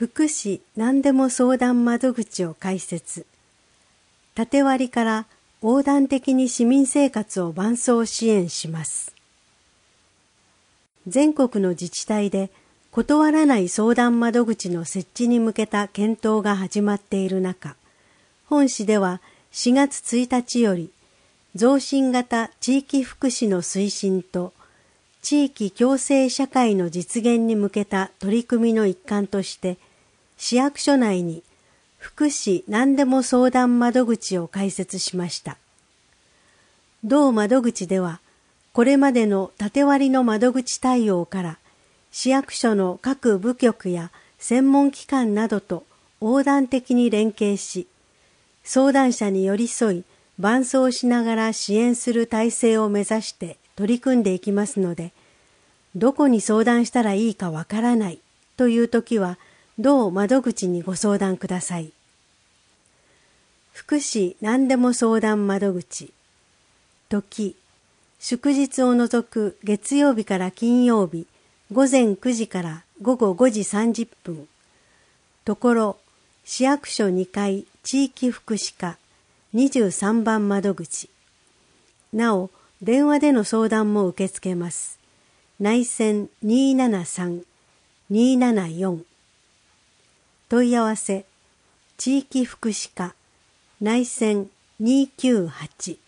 福祉何でも相談窓口を開設。縦割りから横断的に市民生活を伴走支援します。全国の自治体で断らない相談窓口の設置に向けた検討が始まっている中、本市では4月1日より増進型地域福祉の推進と地域共生社会の実現に向けた取り組みの一環として市役所内に福祉何でも相談窓口を開設しました。同窓口ではこれまでの縦割りの窓口対応から市役所の各部局や専門機関などと横断的に連携し、相談者に寄り添い伴走しながら支援する体制を目指して取り組んでいきますので、どこに相談したらいいかわからないというときは同窓口にご相談ください。福祉何でも相談窓口。時、祝日を除く月曜日から金曜日、午前9時から午後5時30分。ところ、市役所2階地域福祉課23番窓口。なお、電話での相談も受け付けます。内線273-274。問い合わせ、地域福祉課内線298